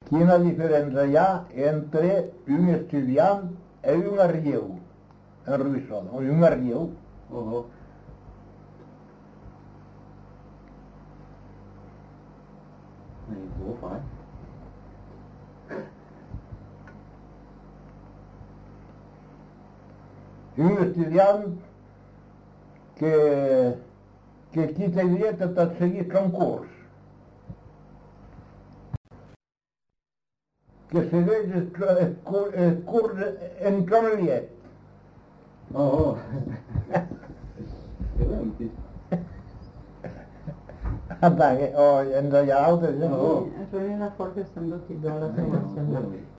Quina diferència hi ha entre un estudiant i un arrieu en Ruissona? O un arrieu? Ủa phải. Un estudiant que quita dret a seguir concurs, que segueix el curs en Cameliet. O en allà altres, Sono una forza essendo ti do la formazione.